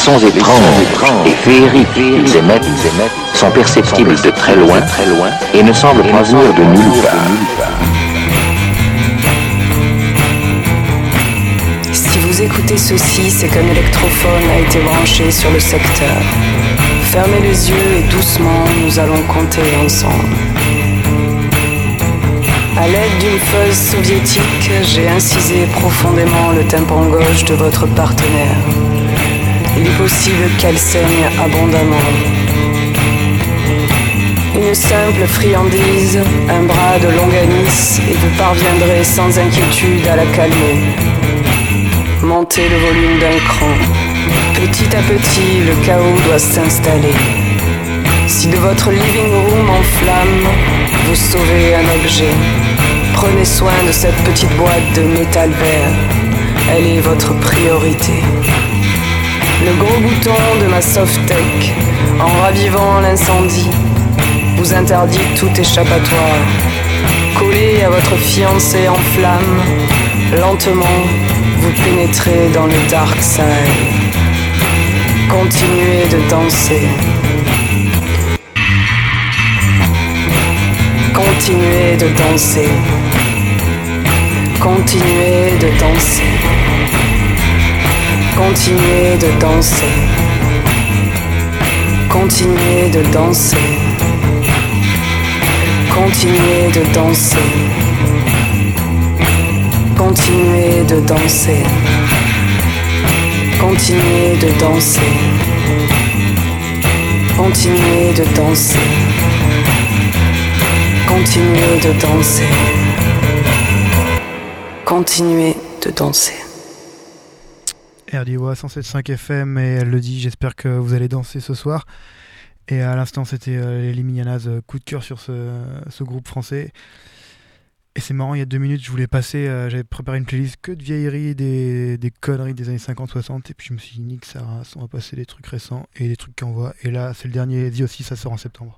sons étranges et féeriques qu'ils émettent sont perceptibles de très loin et ne semblent pas venir de nulle part. Si vous écoutez ceci, c'est qu'un électrophone a été branché sur le secteur. Fermez les yeux et doucement, nous allons compter ensemble. À l'aide d'une feuille soviétique, j'ai incisé profondément le tympan gauche de votre partenaire. Il est possible qu'elle saigne abondamment. Une simple friandise, un bras de longanisse, et vous parviendrez sans inquiétude à la calmer. Montez le volume d'un cran. Petit à petit, le chaos doit s'installer. Si de votre living room en flamme, vous sauvez un objet, prenez soin de cette petite boîte de métal vert. Elle est votre priorité. Le gros bouton de ma Softec, en ravivant l'incendie, vous interdit tout échappatoire. Collé à votre fiancé en flamme, lentement, vous pénétrez dans le dark side. Continuez de danser. Continuez de danser. Continuez de danser. Continuez de danser. Continuez de danser. Continuez de danser. Continuez de danser. Continuez de danser. Continuez de danser. Continuez de danser. Continuez de danser. RDOA 107.5 FM et elle le dit, j'espère que vous allez danser ce soir. Et à l'instant c'était les Liminianas, coup de cœur sur ce groupe français. Et c'est marrant, il y a 2 minutes je voulais passer, j'avais préparé une playlist que de vieilleries, des conneries des années 50-60, et puis je me suis dit nique sa race, on va passer des trucs récents et des trucs qui envoient. Et là c'est le dernier The aussi, ça sort en septembre.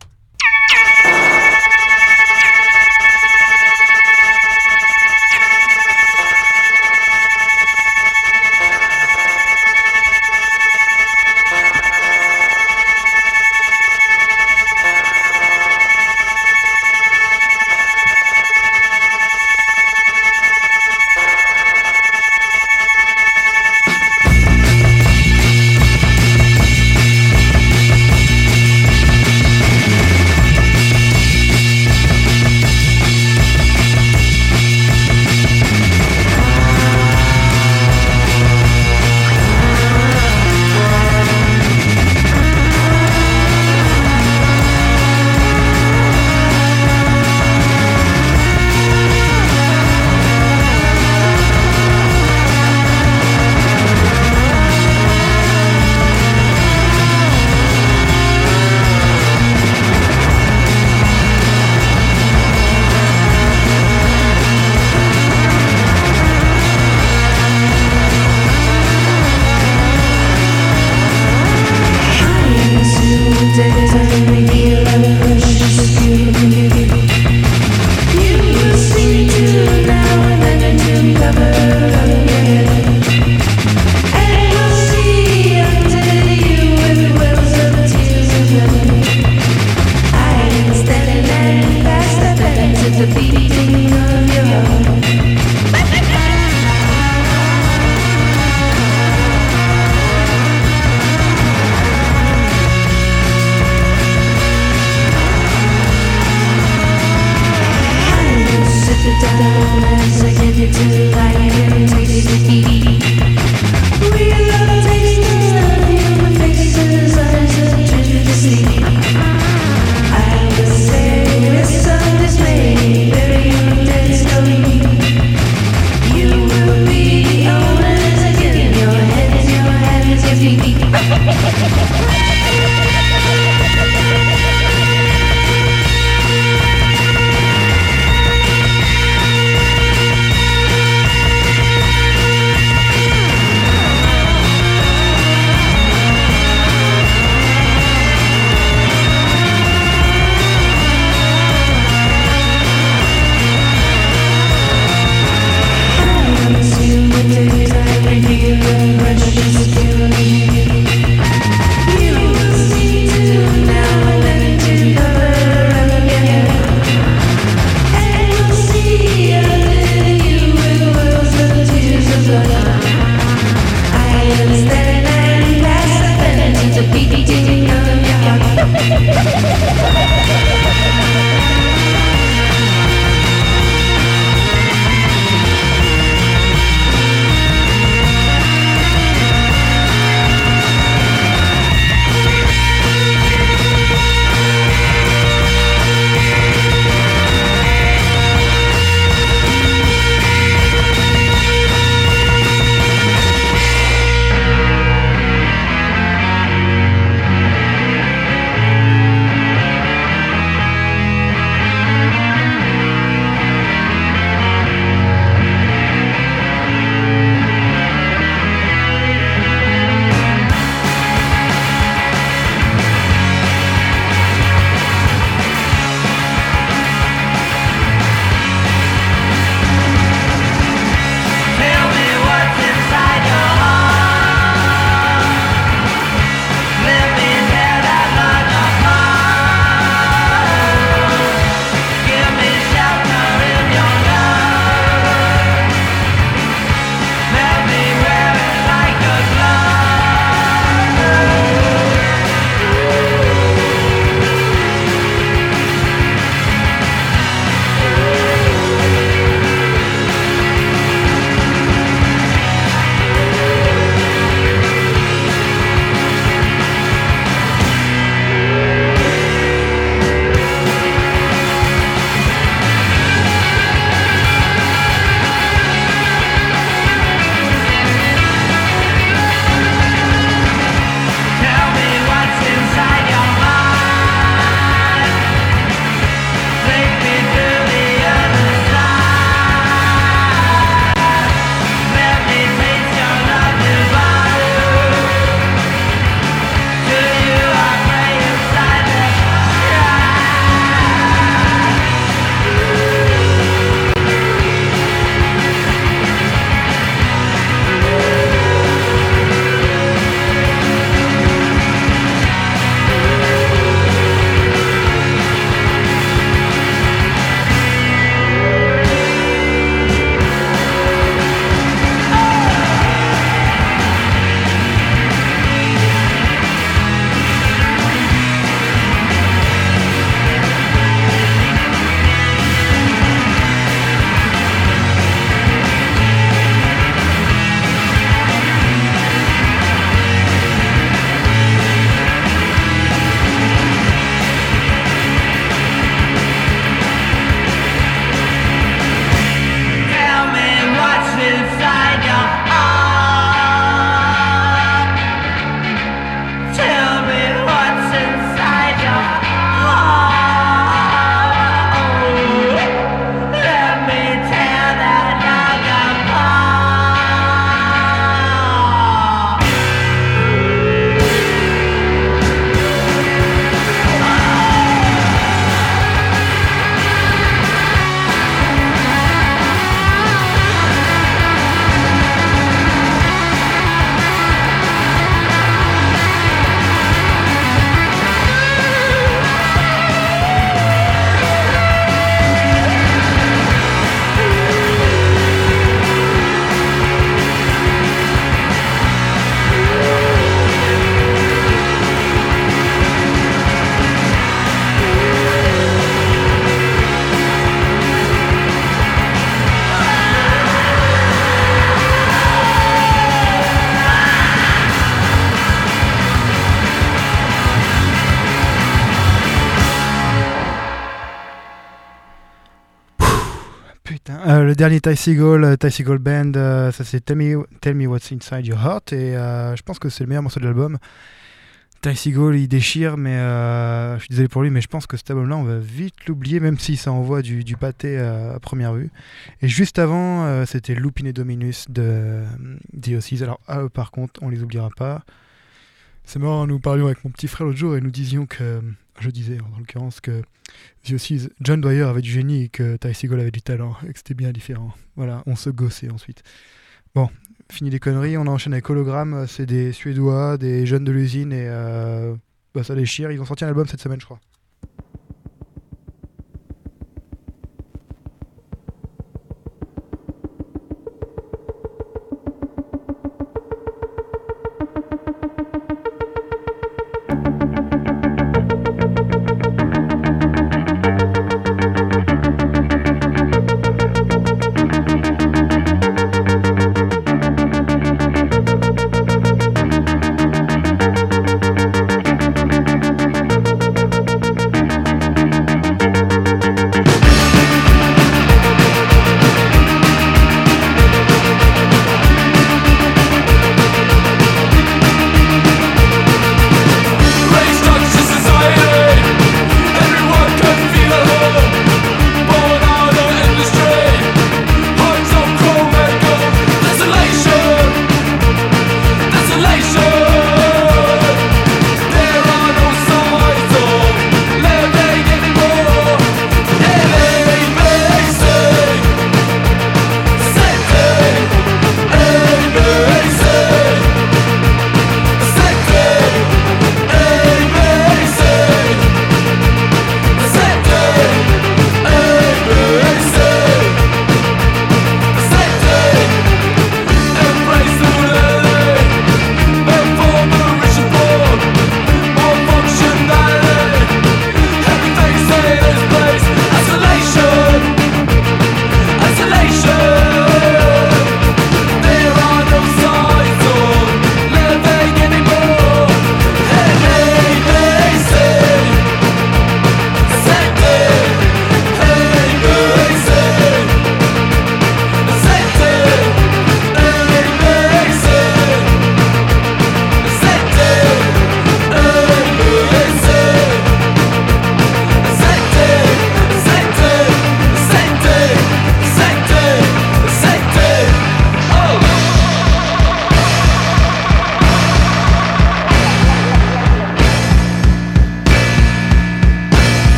Le dernier Ty Segall Band, ça c'est Tell Me What's Inside Your Heart, et je pense que c'est le meilleur morceau de l'album. Ty Segall il déchire, mais je suis désolé pour lui, mais je pense que cet album-là on va vite l'oublier, même si ça envoie du pâté à première vue. Et juste avant, c'était Lupine Dominus de The Oasis. Alors eux, par contre, on les oubliera pas. C'est marrant, nous parlions avec mon petit frère l'autre jour et nous disions que, je disais en l'occurrence que The Oasis, John Dwyer avait du génie et que Ty Segall avait du talent et que c'était bien différent. Voilà, on se gossait ensuite. Bon, fini les conneries, on enchaîne avec Hologram, c'est des Suédois, des jeunes de l'usine et ça déchire. Ils ont sorti un album cette semaine, je crois.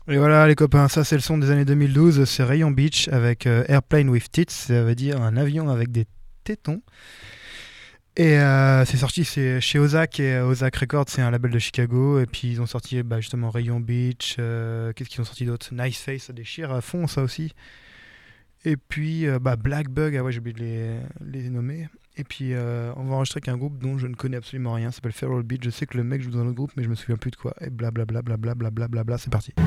Et voilà les copains, ça c'est le son des années 2012, c'est Rayon Beach avec Airplane with Tits, ça veut dire un avion avec des tétons. Et c'est sorti chez Ozak, et Ozak Records c'est un label de Chicago, et puis ils ont sorti justement Rayon Beach, qu'est-ce qu'ils ont sorti d'autre, Nice Face, ça déchire à fond ça aussi. Et puis Black Bug, ah ouais j'ai oublié de les nommer. Et puis on va enregistrer avec un groupe dont je ne connais absolument rien, ça s'appelle Feral Beat, je sais que le mec joue dans un autre groupe mais je me souviens plus de quoi. Et blablabla, blablabla, c'est parti.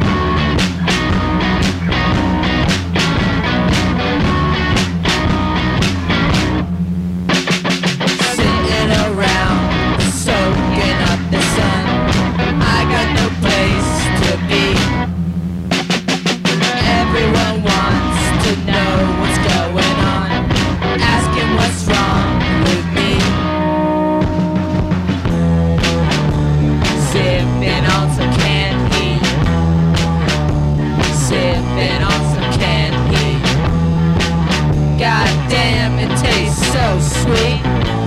Sitting around, soaking up the sun, I got no place to be. Everyone wants to know what's going on, asking what's wrong with me. Sipping on some canned heat, sipping on some canned heat. God damn, it tastes so sweet.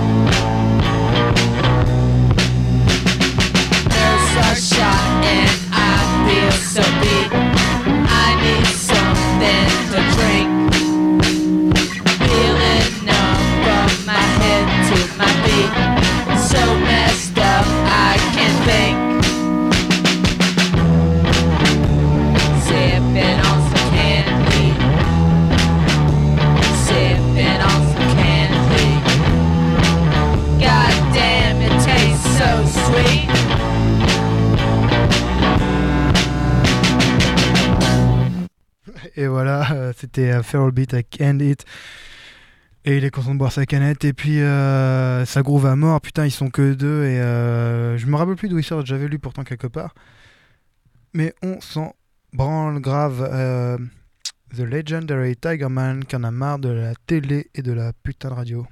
Nerves are shot and I feel so beat. I need something to drink. Feeling numb from my head to my feet. So messed up I can't think. Sipping on some canned heat, sipping on some canned heat. God damn, it tastes so sweet. Et voilà, c'était Feral Beat avec End It. Et il est content de boire sa canette. Et puis ça groove à mort. Putain, ils sont que deux. Et je me rappelle plus d'où ils sortent. J'avais lu pourtant quelque part. Mais on s'en branle grave. The Legendary Tigerman qui en a marre de la télé et de la putain de radio.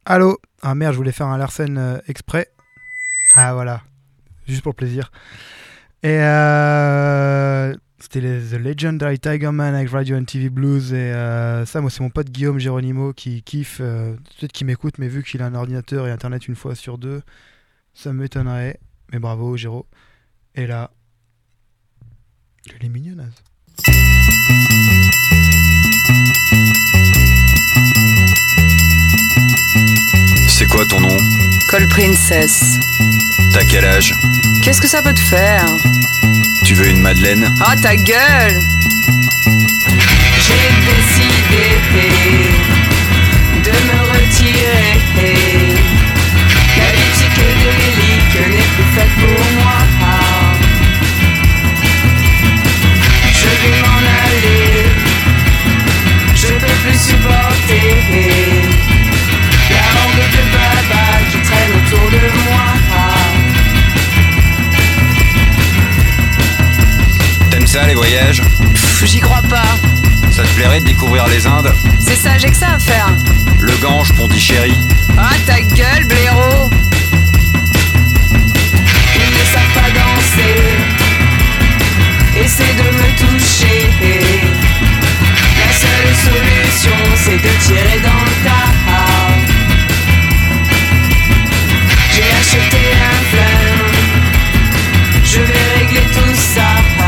Allô? Ah merde, je voulais faire un Larsen exprès. Ah voilà, juste pour le plaisir. Et c'était The Legendary Tiger Man avec Radio and TV Blues. Et ça, moi, c'est mon pote Guillaume Geronimo qui kiffe. Peut-être qu'il m'écoute, mais vu qu'il a un ordinateur et internet une fois sur deux, ça m'étonnerait. Mais bravo, Géro. Et là, elle est mignonnaise. C'est quoi ton nom? Call Princess. T'as quel âge? Qu'est-ce que ça peut te faire? Tu veux une madeleine? Oh ta gueule! J'ai décidé de me retirer. La vie psychédélique n'est plus faite pour moi. Je vais m'en aller. Je peux plus supporter la horde de baba qui traîne autour de moi. T'aimes ça les voyages? J'y crois pas. Ça te plairait de découvrir les Indes? C'est ça, j'ai que ça à faire. Le Gange, Pondichéry? Ah ta gueule, blaireau! Ils ne savent pas danser. Essaie de me toucher. La seule solution, c'est de tirer dans le tas. J'ai acheté un flingue. Je vais régler tout ça.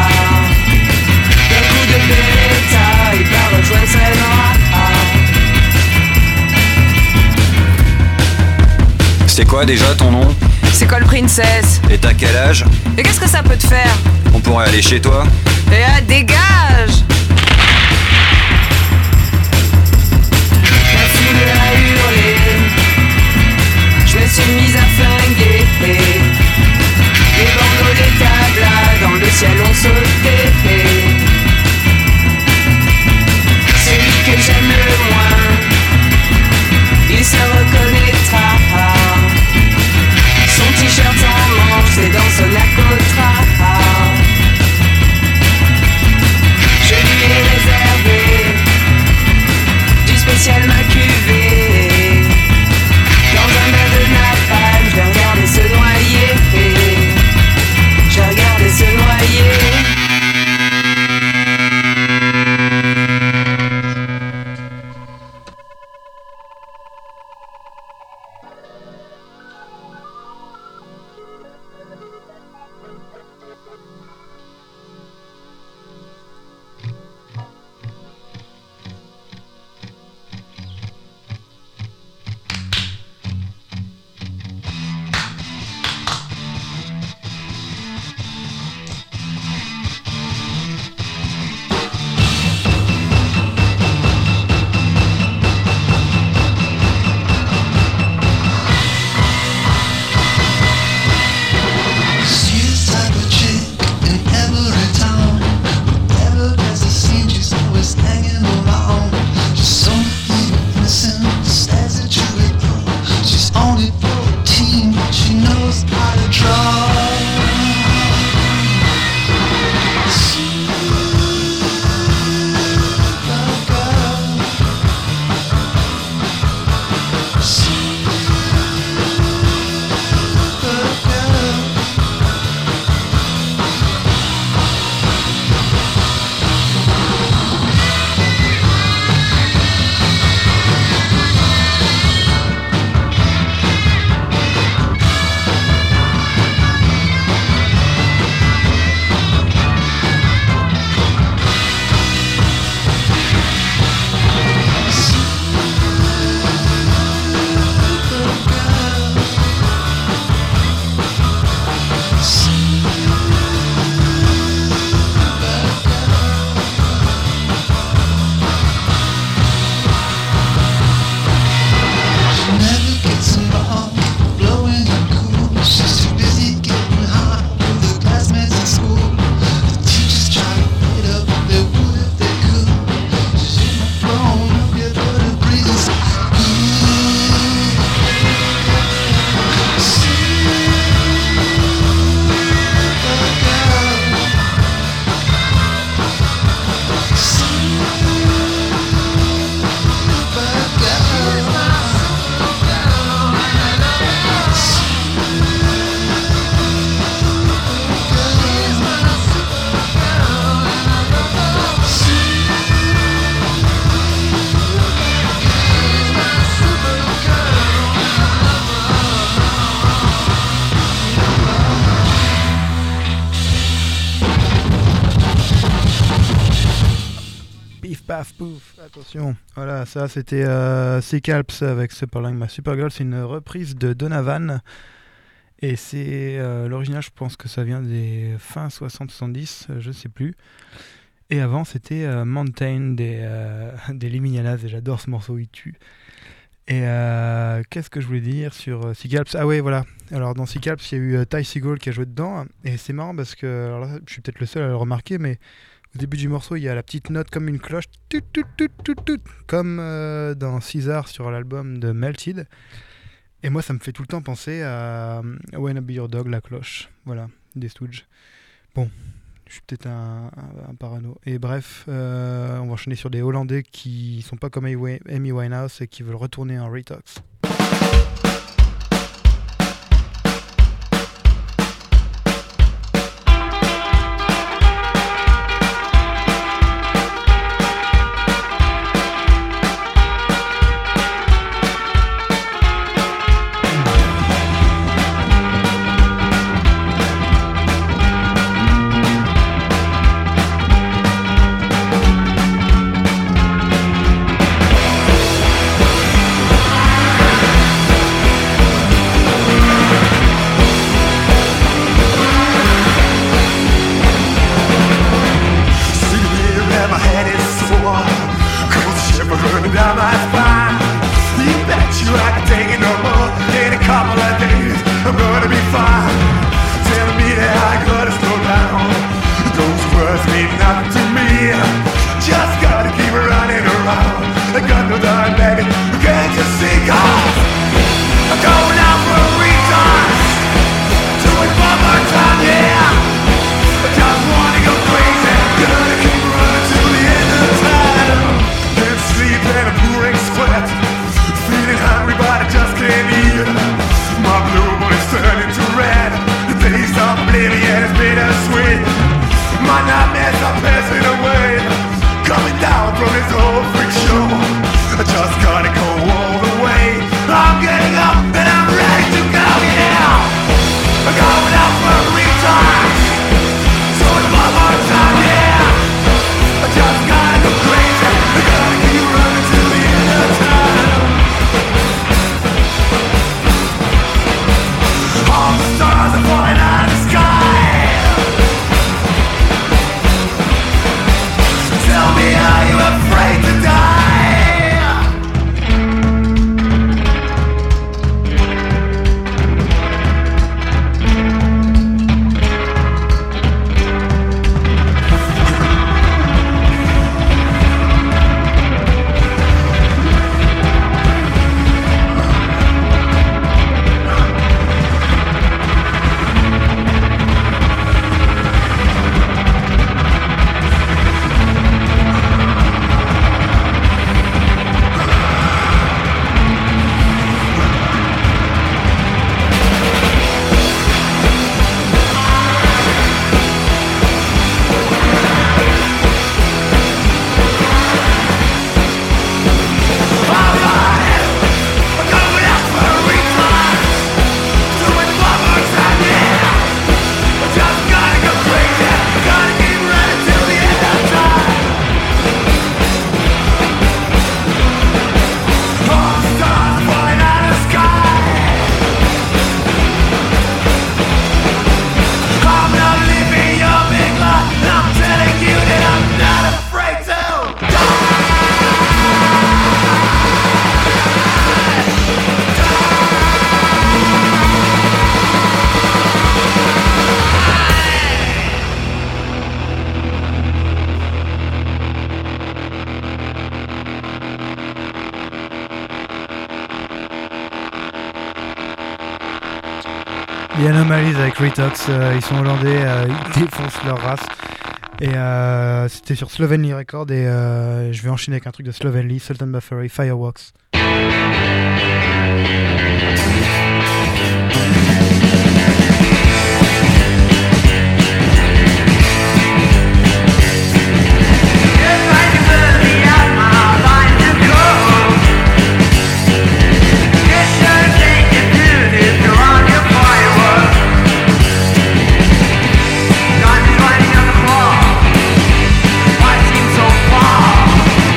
D'un coup de Beretta, il va rejoindre Selma. C'est quoi déjà ton nom? C'est Call Princess. Et t'as quel âge? Et qu'est-ce que ça peut te faire? On pourrait aller chez toi? Et ah, dégage! La foule a hurlé. Je me suis mise à flinguer. Les bandeaux des tables dans le ciel ont sauté. Celui que j'aime le moins, il se reconnaîtra. Son t-shirt en manche, c'est dans son acotra. Je lui ai réservé du spécial ma cuvée dans un bain de napalm. paf, pouf, attention. Voilà, ça c'était Seacalps avec Superling My Supergirl. C'est une reprise de Donovan. Et c'est l'original, je pense que ça vient des fin 60-70, je sais plus. Et avant, c'était Mountain des Liminianas. Et j'adore ce morceau, il tue. Et qu'est-ce que je voulais dire sur Seacalps? Ah ouais, voilà. Alors dans Seacalps, il y a eu Ty Segall qui a joué dedans. Et c'est marrant parce que, alors là, je suis peut-être le seul à le remarquer, mais au début du morceau, il y a la petite note comme une cloche, tout, comme dans Caesar sur l'album de Melted. Et moi, ça me fait tout le temps penser à Wanna Be Your Dog, la cloche. Voilà, des Stooges. Bon, je suis peut-être un parano. Et bref, on va enchaîner sur des Hollandais qui sont pas comme Amy Winehouse et qui veulent retourner en Retox. Les Anomalies avec Retox, ils sont hollandais, ils défoncent leur race. Et c'était sur Slovenly Record et je vais enchaîner avec un truc de Slovenly, Sultan Bafari, Fireworks. Why seem so far?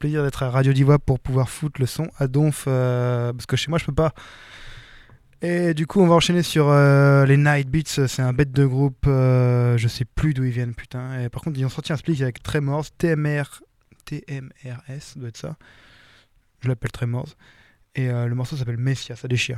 plaisir d'être à Radio Diva pour pouvoir foutre le son à donf, parce que chez moi je peux pas. Et du coup on va enchaîner sur les Night Beats. C'est un bête de groupe, je sais plus d'où ils viennent, putain. Et par contre ils ont sorti un split avec Tremors, TMRS doit être ça, je l'appelle Tremors, et le morceau s'appelle Messia, ça déchire.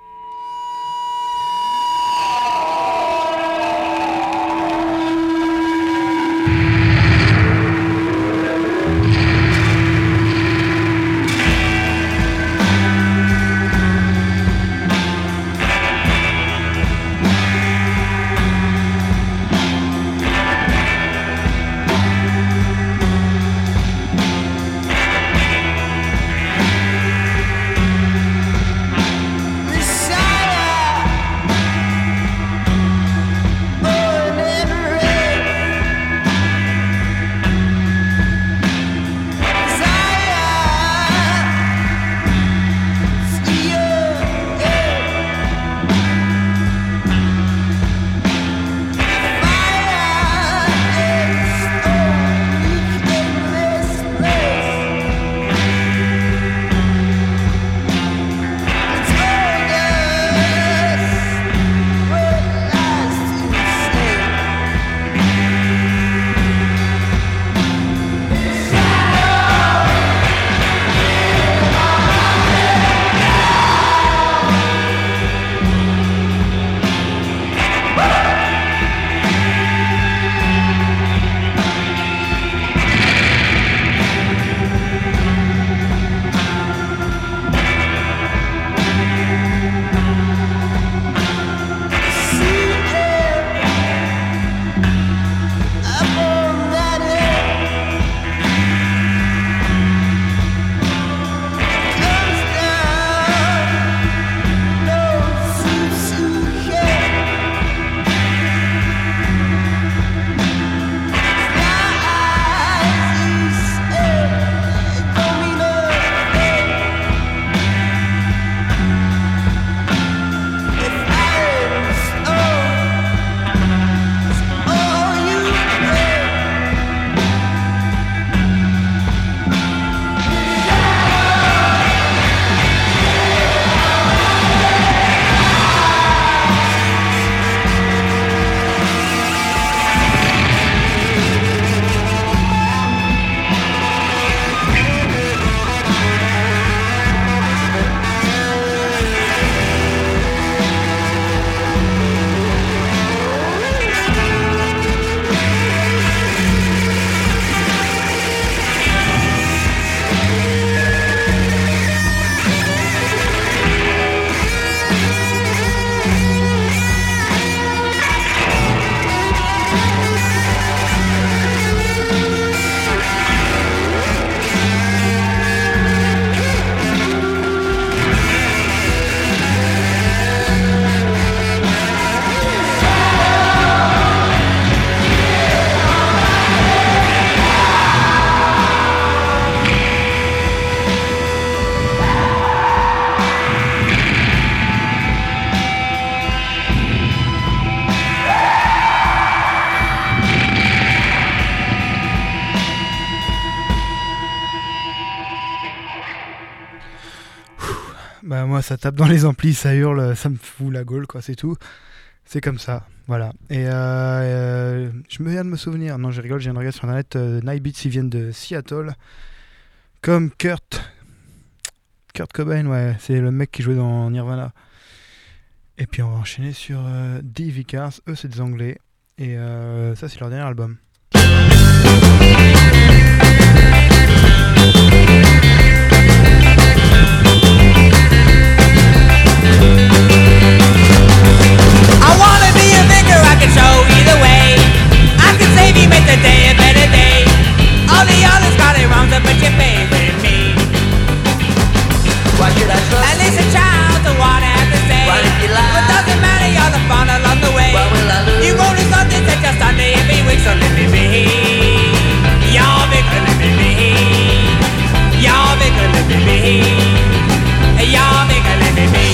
Bah moi ça tape dans les amplis, ça hurle, ça me fout la gaule quoi, c'est tout. C'est comme ça, voilà. Et je me viens de me souvenir, non je rigole, je viens de regarder sur internet, Night Beats ils viennent de Seattle, comme Kurt Cobain, ouais, c'est le mec qui jouait dans Nirvana. Et puis on va enchaîner sur The Vicars, eux c'est des Anglais, et ça c'est leur dernier album. I wanna be a vicar, I can show you the way. I can save you, make the day a better day. All the others got it wrong, but you favor me. Why should I trust At least a child to what I have to say. What if you lie? But doesn't matter, you're the fun along the way. What will I lose? You go to something that just Sunday every week, so let me be. You're bigger, let me be. You're bigger, let me be. You're bigger, let me be.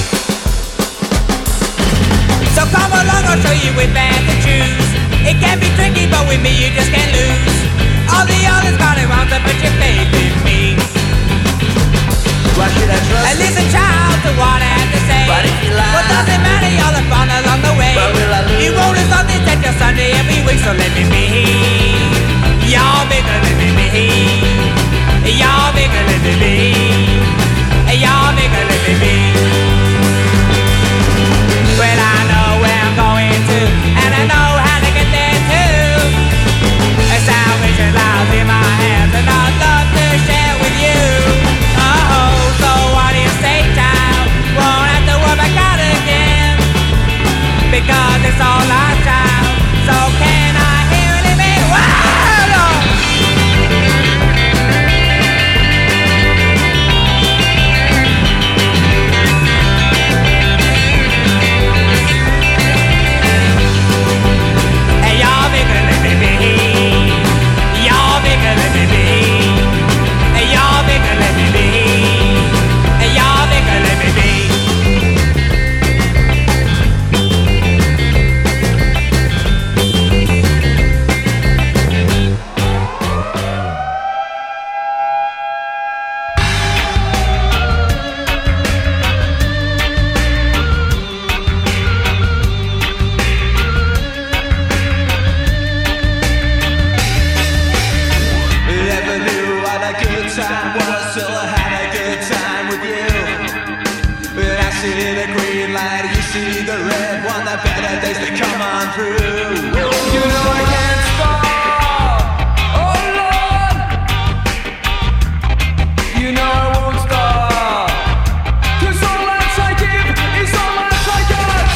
So come along, I'll show you which band to choose. It can be tricky, but with me you just can't lose. All the others got it wrong, but you faith in me. see the green light, you see the red one, the better days they come on through. You know I can't stop, oh Lord. You know I won't stop, 'cause all that I give is all that I got.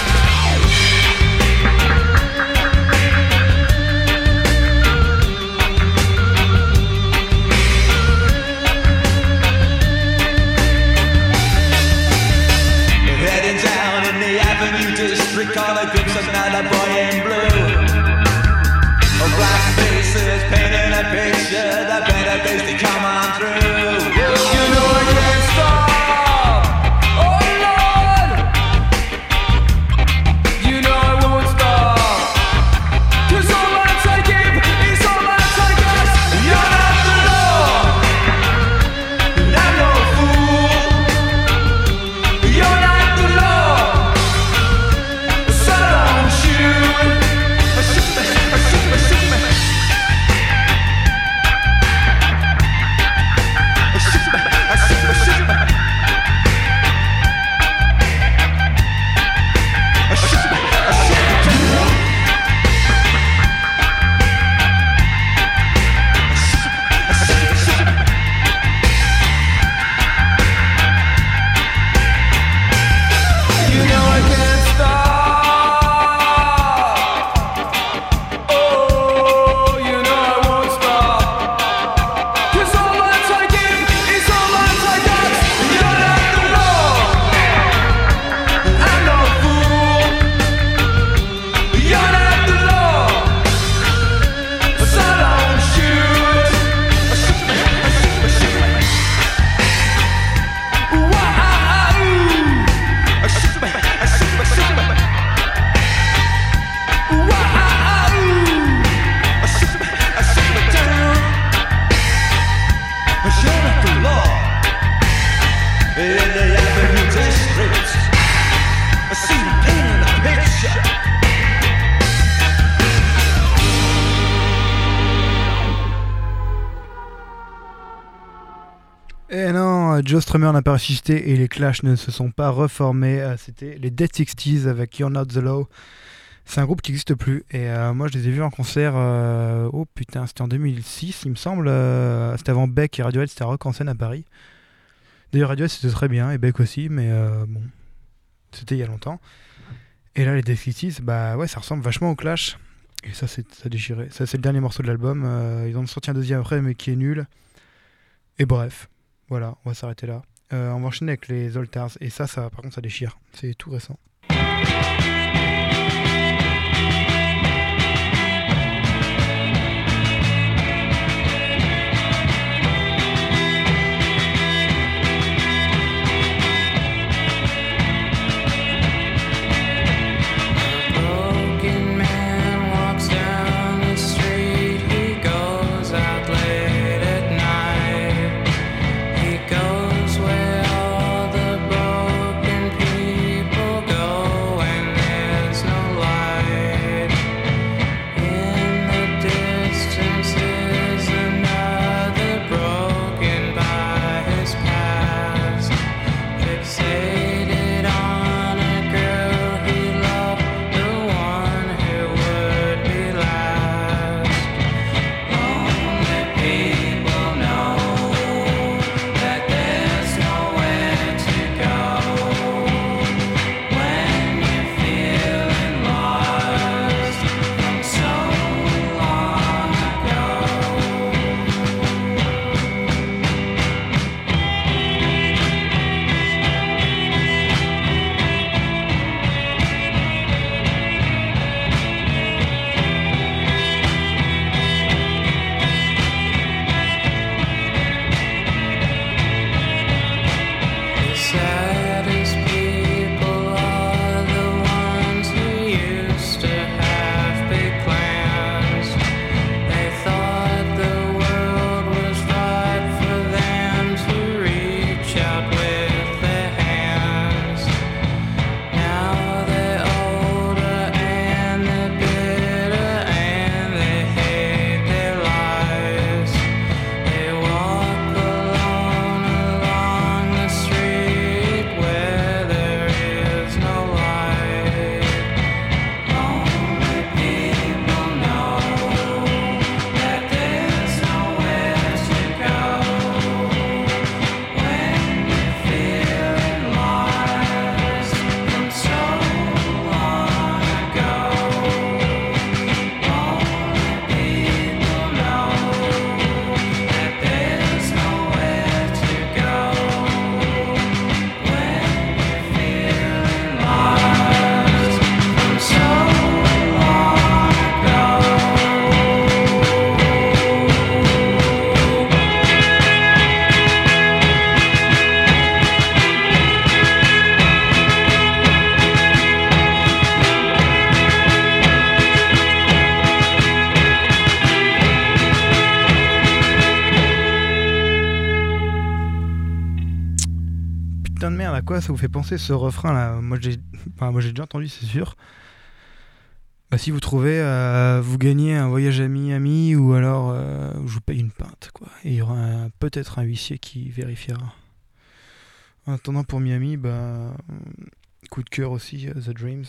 Heading down in the Avenue District on a glimpse of another boy in blue. Oh, black faces painting a picture, the better days they come on through. You know I can't stop, oh Lord. You know I won't stop, 'cause all that I give is all that I got. You're not the law, and I'm no fool. You're not the law, so don't shoot. Shoot me, shoot me, shoot me. Shoot me, shoot me, shoot me. Shoot me, you know I can't stop. Oh, you know I won't stop, 'cause all that I give is all that I got. You're not the law, I'm no fool. You're not the law, so don't shoot. Shoot me, shoot me, shoot me. Wow. Shoot me, shoot me, shoot me. Wow. Shoot me down. You're not the law in the Avenue District. I see the pain in the picture. Et non, Joe Strummer n'a pas résisté et les Clash ne se sont pas reformés. C'était les Dead Sixties avec You're Not the Law. C'est un groupe qui n'existe plus. Et moi, je les ai vus en concert. Oh putain, c'était en 2006, il me semble. C'était avant Beck et Radiohead. C'était à Rock en scène à Paris. D'ailleurs, Radiohead c'était très bien et Beck aussi, mais bon, c'était il y a longtemps. Et là, les Dead Sixties, bah ouais, ça ressemble vachement aux Clash. Et ça, ça déchirait. Ça, c'est le dernier morceau de l'album. Ils en ont sorti un deuxième après, mais qui est nul. Et bref. Voilà, on va s'arrêter là. On va enchaîner avec les Altars. Et ça, par contre, ça déchire. C'est tout récent. Broken man walks down the street. He goes out late at night. He goes where all the broken people go, and quoi ça vous fait penser ce refrain là? Moi j'ai déjà entendu, c'est sûr. Bah, si vous trouvez, vous gagnez un voyage à Miami ou alors je vous paye une pinte, quoi. Et il y aura peut-être un huissier qui vérifiera. En attendant pour Miami, bah, coup de cœur aussi, The Dreams.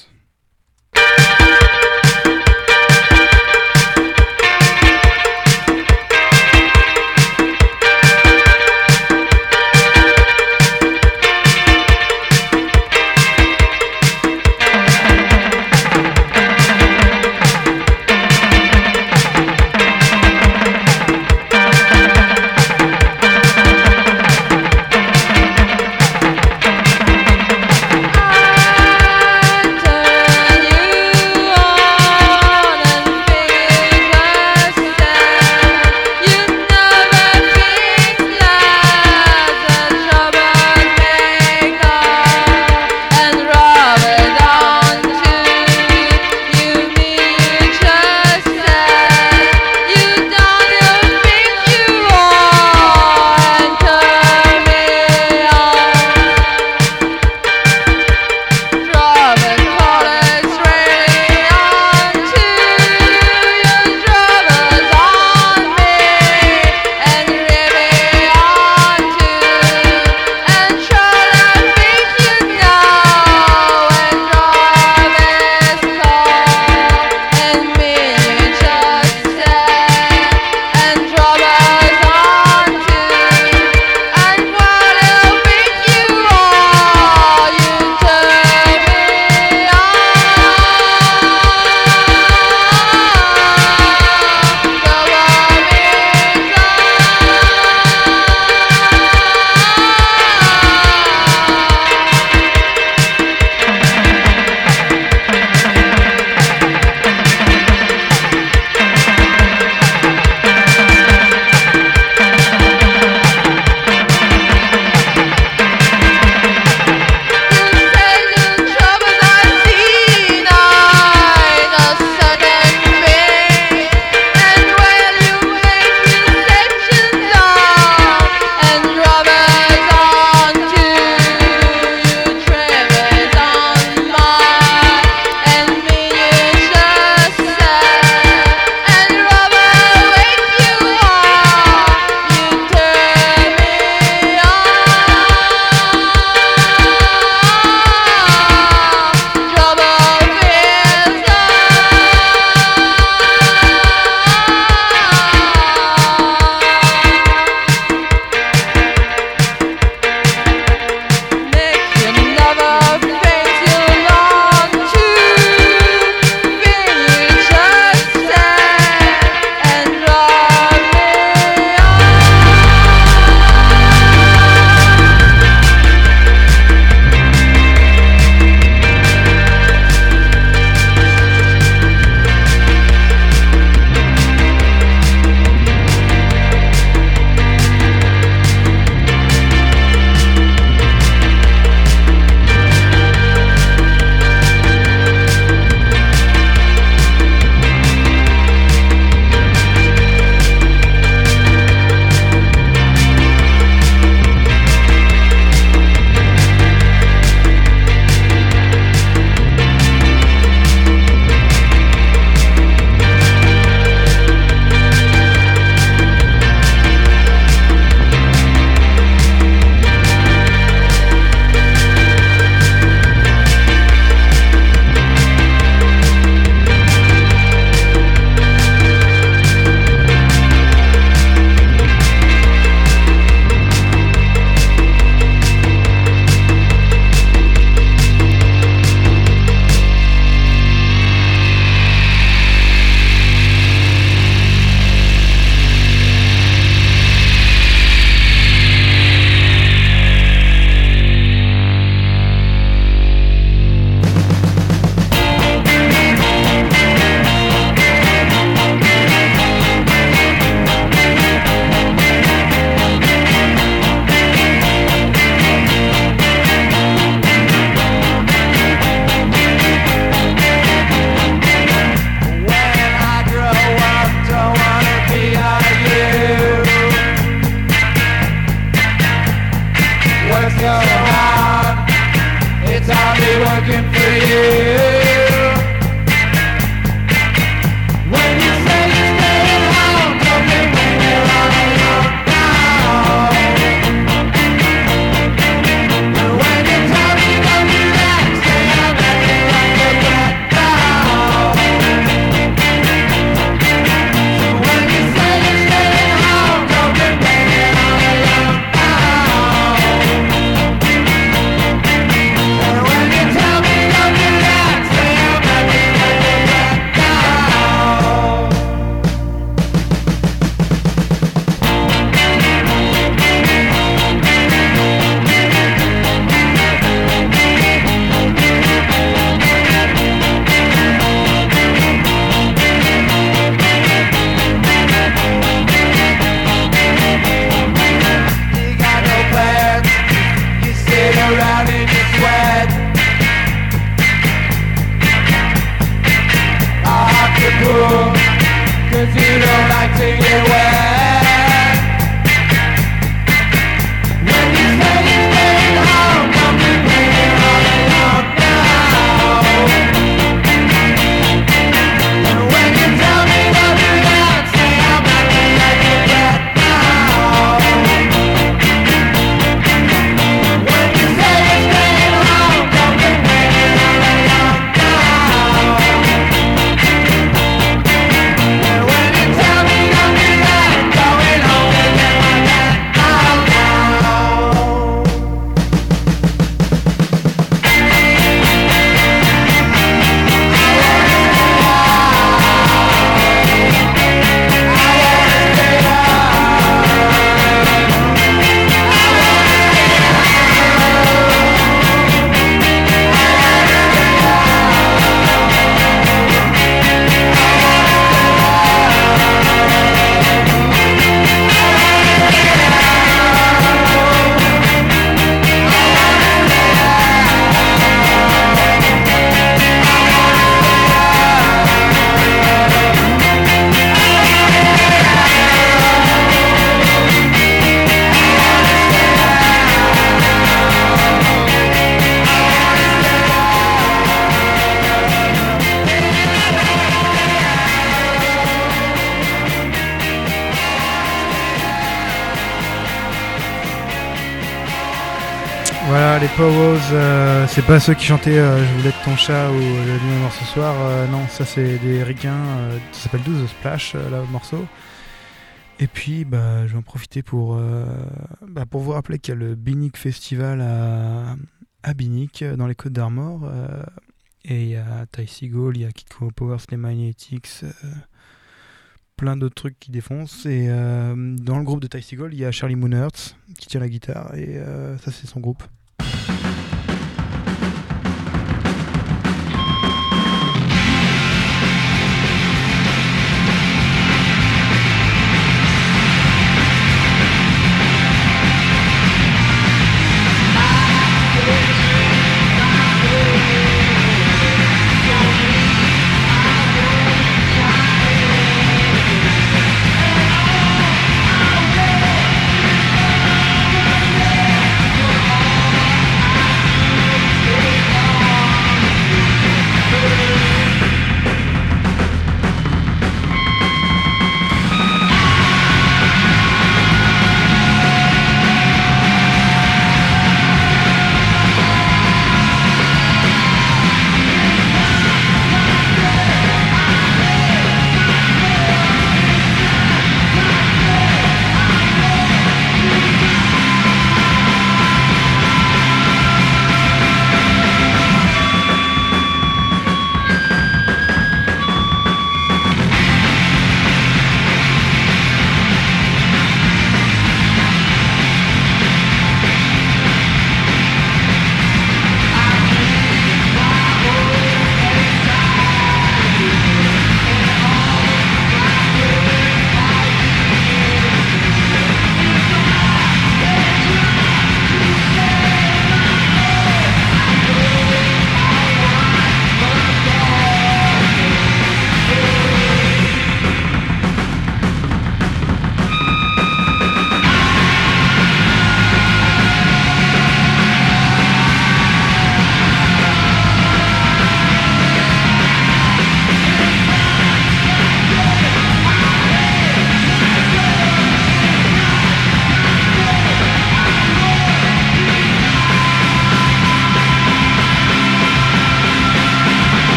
I looking for you. When you say you're staying home, don't you when you're on your own. And when you tell me don't do that, say I'm acting like a bad dog. So when you say you're staying home, don't you when you're on your own. And when you tell me don't do that, say I'm acting like a bad dog. You got no plans, you sit around in your sweat. I'll have to cool, 'cause you don't like to get wet. When you say you're staying home, don't be thinking all alone now. And when you tell me don't do that, say I'm acting like a bad dog. When you say you're staying home, don't be thinking all alone now. And when you tell me don't do that, going home again like that now. Voilà, les Powwows, c'est pas ceux qui chantaient Je voulais être ton chat ou Le nuit mort ce soir. Non, ça c'est des ricains. Ça s'appelle 12 Splash, le morceau. Et puis, je vais en profiter pour vous rappeler qu'il y a le Binic Festival à Binic, dans les Côtes d'Armor. Et il y a Ty Segall, il y a Kid Powers, les Magnetics, plein d'autres trucs qui défoncent. Et dans le groupe de Ty Segall, il y a Charlie Moonertz qui tient la guitare. Et ça, c'est son groupe. I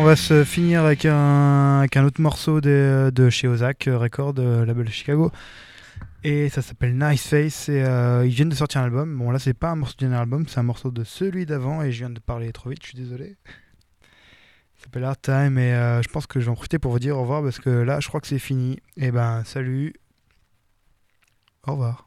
va se finir avec un autre morceau de chez Ozak Record, label de Chicago. Et ça s'appelle Nice Face. Et ils viennent de sortir un album. Bon, là, c'est pas un morceau du dernier album, c'est un morceau de celui d'avant. Et je viens de parler trop vite, je suis désolé. Ça s'appelle Hard Time. Et je pense que je vais en profiter pour vous dire au revoir parce que là, je crois que c'est fini. Et ben, salut. Au revoir.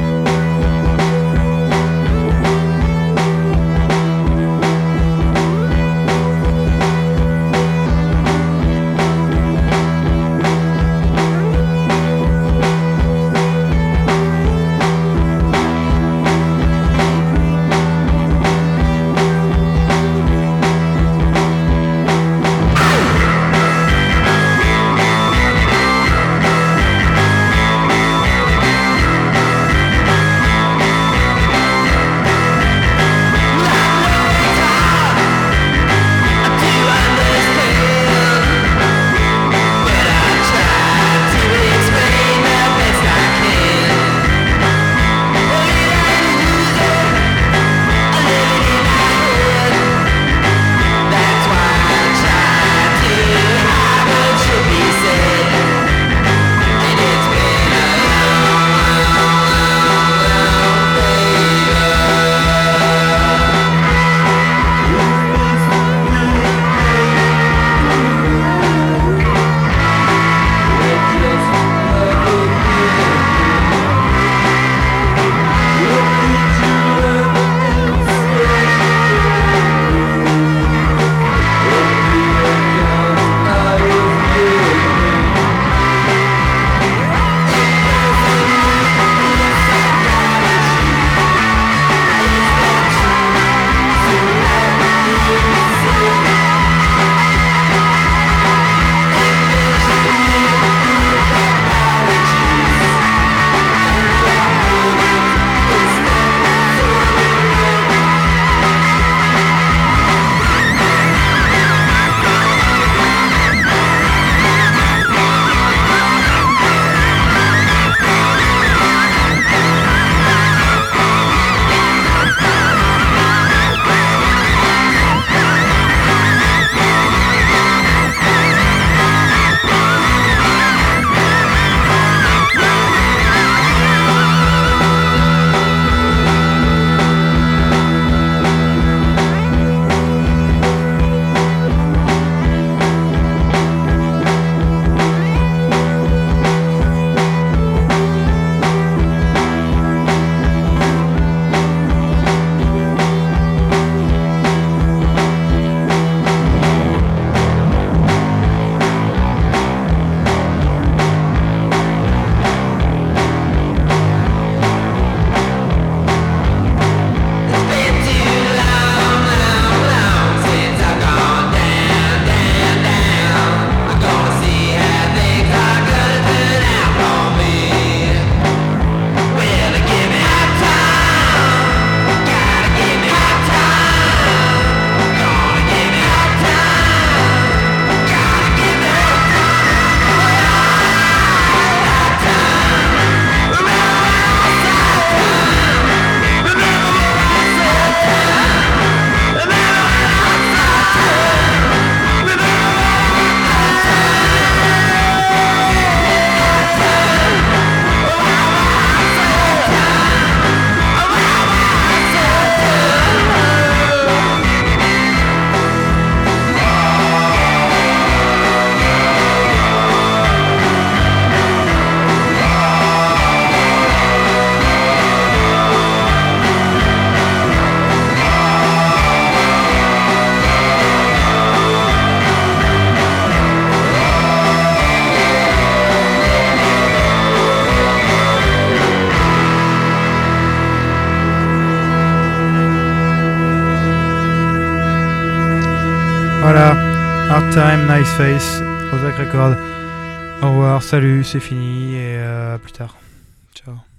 Voilà, Hard Time, Nice Face, Ozak Record. Au revoir, salut, c'est fini et à plus tard. Ciao.